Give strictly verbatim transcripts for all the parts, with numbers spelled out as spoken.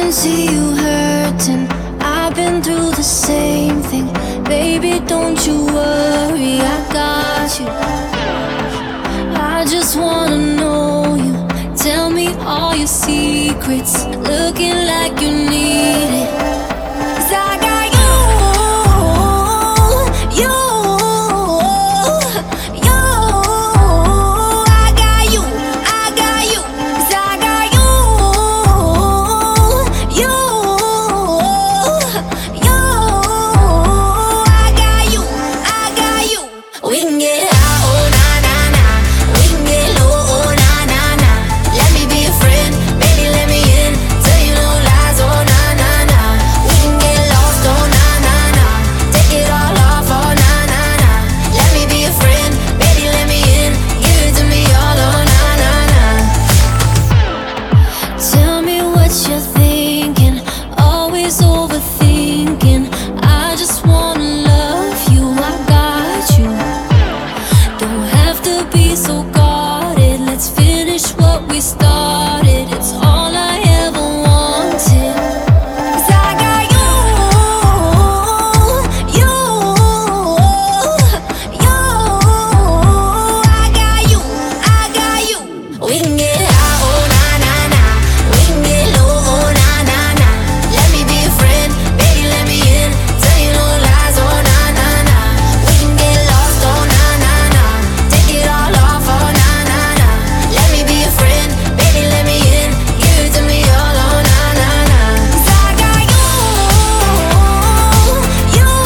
see you hurting. I've been through the same thing. Baby, don't you worry, I got you. I just wanna know you. Tell me all your secrets. Looking like you need it. 'Cause I got you, you, you. I got you, I got you. 'Cause I got you, you, you. I got you, I got you. We can get high, oh na na na. We can get low, oh na na na. Let me be a friend, baby, let me in. Tell you no lies, oh na na na. We can get lost, oh na na na. Take it all off, oh na na na. Let me be a friend, baby, let me in. Give it to me all, oh na na na. Tell me what you're thinking, always overthinking. I just wanna love you, I got you. Don't have to be so guarded. Let's finish what we started. It's all I ever wanted. 'Cause I got you, you, you. I got you, I got you. We can get high, oh na na na. We can get low, oh na na na. Let me be a friend, baby, let me in. Tell you no lies, oh na na na. We can get lost, oh na na na. Take it all off, oh na na na. Let me be a friend, baby, let me in. Give it to me all, oh na na na. 'Cause I got you, you, you.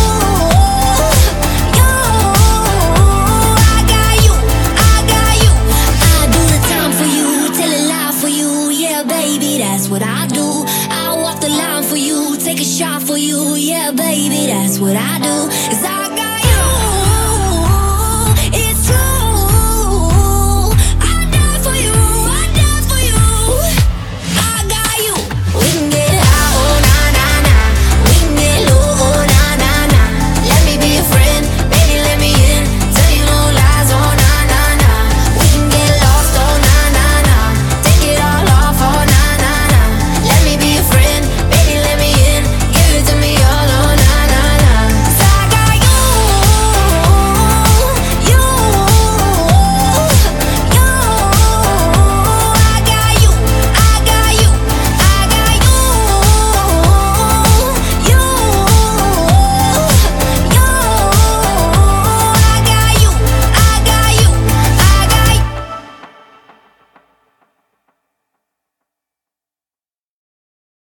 I got you, I got you. I do the time for you, tell a lie for you. Yeah, baby, that's what I do. I walk the line for you, take a shot for you. Yeah, baby, that's what I do. 'Cause I got